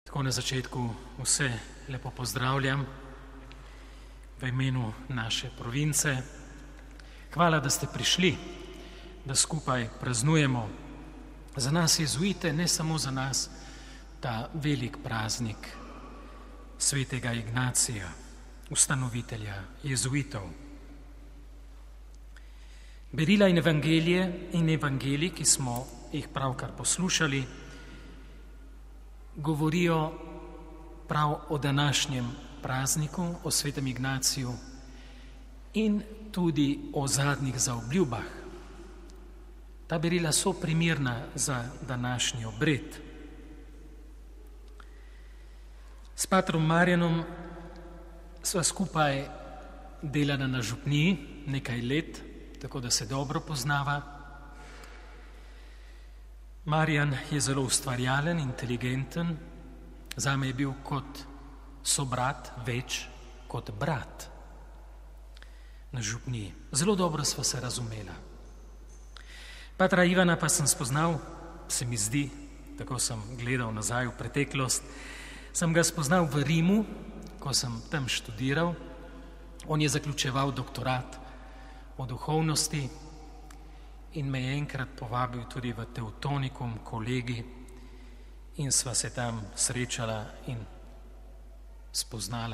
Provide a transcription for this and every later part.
Tako na začetku vse lepo pozdravljam v imenu naše province. Hvala, da ste prišli, da skupaj praznujemo za nas jezuite, ne samo za nas, ta velik praznik svetega Ignacija, ustanovitelja jezuitov. Berila in evangeliji, ki smo jih pravkar poslušali, govorijo prav o današnjem prazniku, o svetem Ignaciju in tudi o zadnjih zaobljubah. Ta berila so primerna za današnji obred. S patrom Marjanom sva skupaj delala na župniji nekaj let, tako da se dobro poznava. Marjan je zelo ustvarjalen, inteligenten, zame je bil kot sobrat več kot brat na župniji. Zelo dobro sva se razumela. Patra Ivana pa sem spoznal, se mi zdi, tako sem gledal nazaj v preteklost, sem ga spoznal v Rimu, ko sem tam študiral. On je zaključeval doktorat o duhovnosti in me je enkrat povabil tudi v Teutonikum kolegi in sva se tam srečala in spoznala.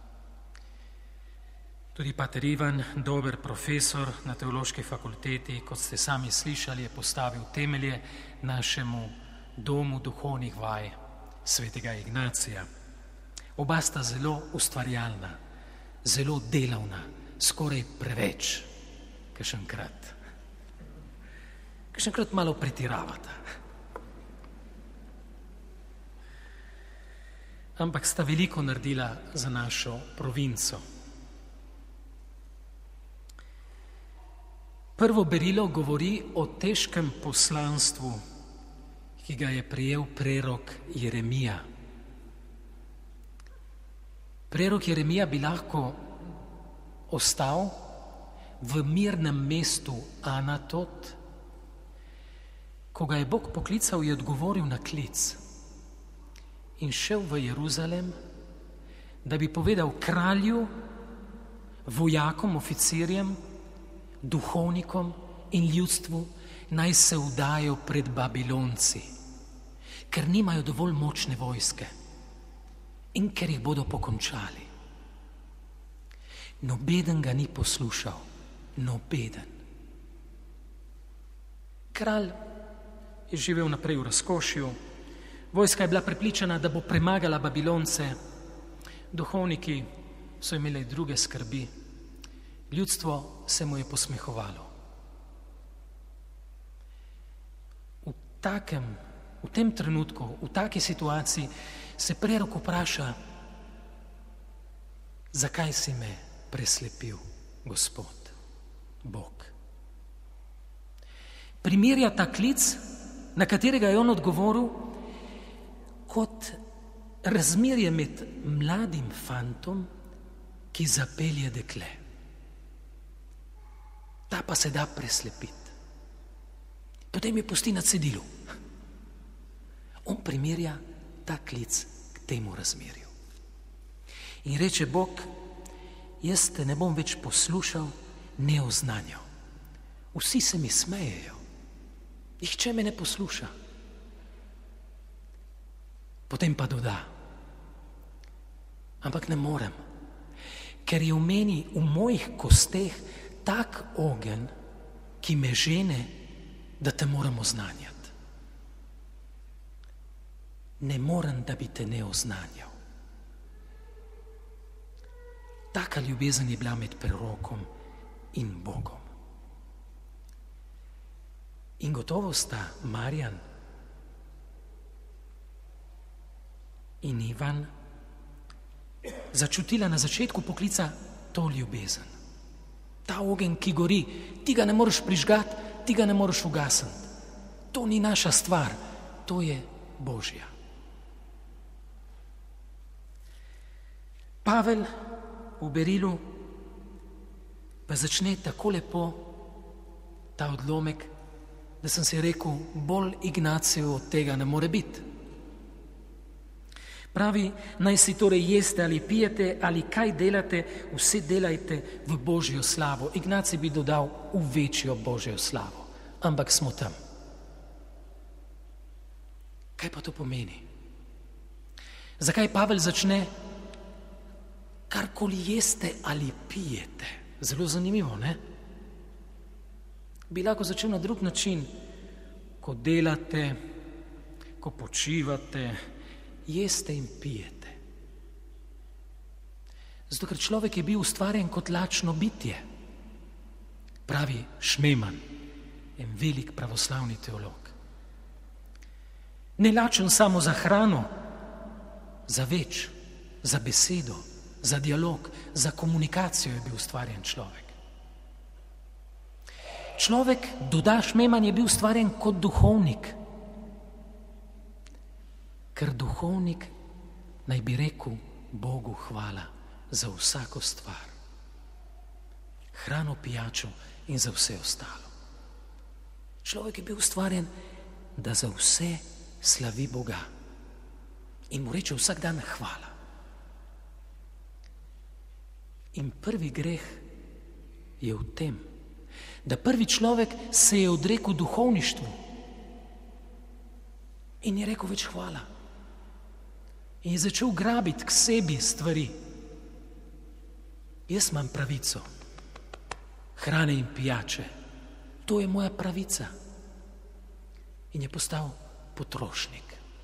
Tudi pater Ivan, dober profesor na teološki fakulteti, kot ste sami slišali, je postavil temelje našemu domu duhovnih vaj svetega Ignacija. Oba sta zelo ustvarjalna, zelo delavna, skoraj preveč, kakšenkrat malo pretiravata. Ampak sta veliko naredila za našo provinco. Prvo berilo govori o težkem poslanstvu, ki ga je prejel prerok Jeremija. Prerok Jeremija bi lahko ostal v mirnem mestu Anatot. Ko ga je Bog poklical, je odgovoril na klic in šel v Jeruzalem, da bi povedal kralju, vojakom, oficirjem, duhovnikom in ljudstvu, naj se vdajo pred Babilonci, ker nimajo dovolj močne vojske in ker jih bodo pokončali. Nobeden ga ni poslušal, nobeden. Kralj je živel naprej v razkošju, vojska je bila prepričana, da bo premagala Babilonce, duhovniki so imeli druge skrbi, ljudstvo se mu je posmehovalo. V tem trenutku, v taki situaciji se prerok vpraša, zakaj si me preslepil, Gospod, Bog. Primerja ta klic, na katerega je on odgovoril, kot razmerje med mladim fantom, ki zapelje dekle. Ta pa se da preslepiti. Potem je pusti na cedilu. On primerja ta klic k temu razmerju. In reče Bog, jaz te ne bom več poslušal, ne oznanjal. Vsi se mi smejejo. Nihče me ne posluša. Potem pa doda, ampak ne morem, ker je v meni, v mojih kosteh, tak ogenj, ki me žene, da te moram oznanjati. Ne morem, da bi te ne oznanjal. Taka ljubezen je bila med prerokom in Bogom. In gotovo sta Marjan in Ivan začutila na začetku poklica to ljubezen. Ta ogenj, ki gori, ti ga ne moreš prižgati, ti ga ne moreš ugasniti. To ni naša stvar, to je Božja. Pavel v berilu pa začne tako lepo ta odlomek, da sem si rekel, bolj Ignacijev od tega ne more biti. Pravi, naj si torej jeste ali pijete ali kaj delate, vse delajte v Božjo slavo. Ignacij bi dodal v večjo Božjo slavo, ampak smo tam. Kaj pa to pomeni? Zakaj Pavel začne karkoli jeste ali pijete? Zelo zanimivo, ne? Bi lahko začel na drug način, ko delate, ko počivate, jeste in pijete. Zato, ker človek je bil ustvarjen kot lačno bitje, pravi Šmeman, en velik pravoslavni teolog. Ne lačen samo za hrano, za več, za besedo, za dialog, za komunikacijo je bil ustvarjen človek. Človek, doda Šmeman, je bil ustvarjen kot duhovnik, ker duhovnik naj bi rekel Bogu hvala za vsako stvar, hrano, pijačo in za vse ostalo. Človek je bil ustvarjen, da za vse slavi Boga in mu reče vsak dan hvala. In prvi greh je v tem, da prvi človek se je odrekel duhovništvu in je rekel več hvala. In je začel grabiti k sebi stvari. Jaz imam pravico hrane in pijače. To je moja pravica. In je postal potrošnik.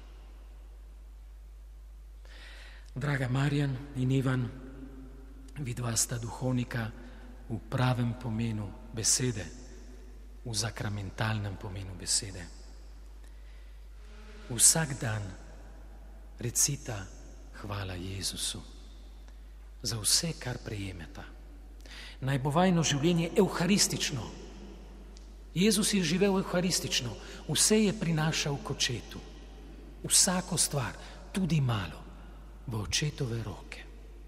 Draga Marjan in Ivan, vidva sta duhovnika v pravem pomenu besede, v sakramentalnem pomenu besede. Vsak dan recita hvala Jezusu za vse, kar prejemeta. Naj bo vajino življenje evharistično. Jezus je živel evharistično, vse je prinašal k očetu. Vsako stvar, tudi malo, v očetove roke.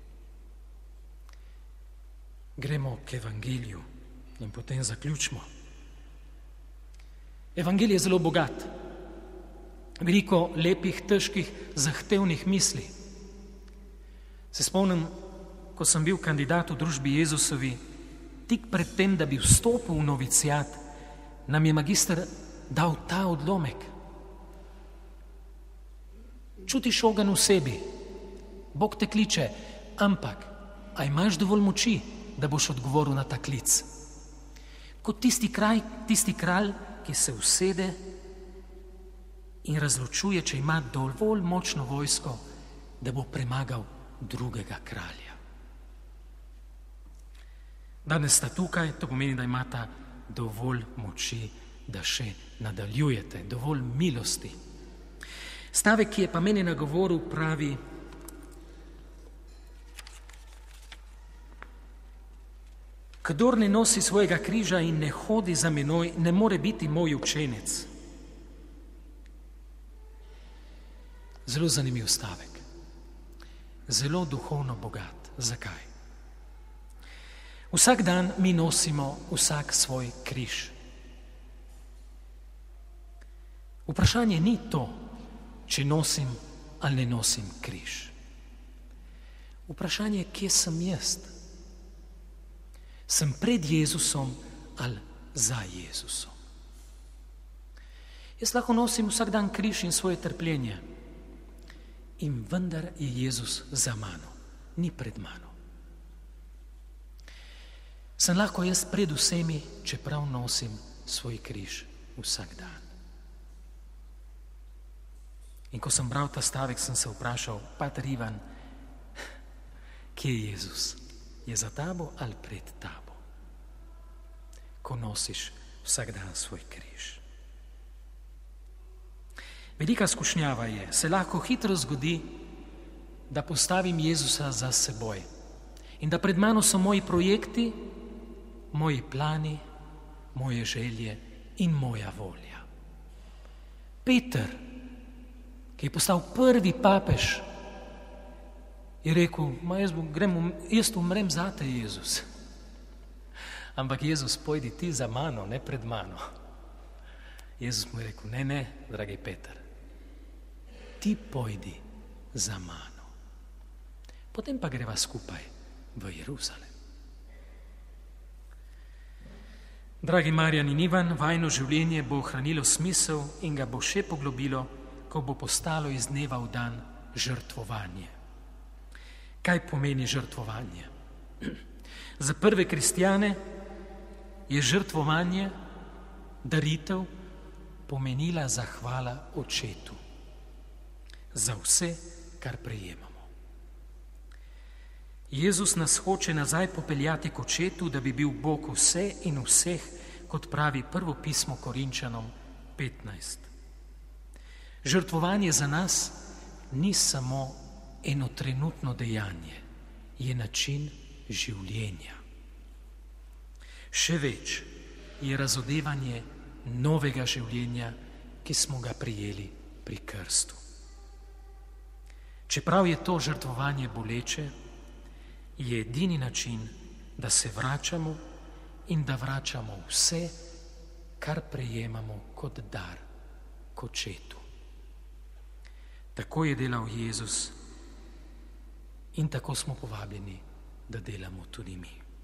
Gremo k evangeliju in potem zaključimo. Evangelij je zelo bogat. Veliko lepih, težkih, zahtevnih misli. Se spomnim, ko sem bil kandidat v družbi Jezusovi, tik pred tem, da bi vstopil v novicijat, nam je magister dal ta odlomek. Čutiš ogenj v sebi, Bog te kliče, ampak a imaš dovolj moči, da boš odgovoril na ta klic? Kot tisti kralj, ki se usede in razločuje, če ima dovolj močno vojsko, da bo premagal drugega kralja. Danes sta tukaj, to pomeni, da imata dovolj moči, da še nadaljujete, dovolj milosti. Stavek, ki je pa meni nagovoril, pravi: Kdor ne nosi svojega križa in ne hodi za menoj, ne more biti moj učenec. Zelo zanimiv stavek. Zelo duhovno bogat. Zakaj? Vsak dan mi nosimo vsak svoj križ. Vprašanje ni to, če nosim ali ne nosim križ. Vprašanje je, kje sem jaz? Sem pred Jezusom ali za Jezusom? Jaz lahko nosim vsak dan križ in svoje trpljenje. In vendar je Jezus za mano, ni pred mano. Sem lahko jaz pred vsemi, čeprav nosim svoj križ vsak dan. In ko sem bral ta stavek, sem se vprašal, Pater Ivan, kje je Jezus? Je za tabo ali pred tabo, ko nosiš vsak dan svoj križ? Velika skušnjava je, se lahko hitro zgodi, da postavim Jezusa za seboj in da pred mano so moji projekti, moji plani, moje želje in moja volja. Peter, ki je postal prvi papež, je rekel, jaz umrem zate, Jezus. Ampak Jezus, pojdi ti za mano, ne pred mano. Jezus mu je rekel, ne, dragi Peter, ti pojdi za mano. Potem pa greva skupaj v Jeruzalem. Dragi Marjan in Ivan, vajino življenje bo ohranilo smisel in ga bo še poglobilo, ko bo postalo iz dneva v dan žrtvovanje. Kaj pomeni žrtvovanje? Za prve kristjane je žrtvovanje, daritev, pomenila zahvala Očetu za vse, kar prejemamo. Jezus nas hoče nazaj popeljati k Očetu, da bi bil Bog vse in vseh, kot pravi prvo pismo Korinčanom 15. Žrtvovanje za nas ni samo eno trenutno dejanje, je način življenja. Še več je razodevanje novega življenja, ki smo ga prijeli pri krstu. Čeprav je to žrtvovanje boleče, je edini način, da se vračamo in da vračamo vse, kar prejemamo kot dar k Očetu. Tako je delal Jezus in tako smo povabljeni, da delamo tudi mi.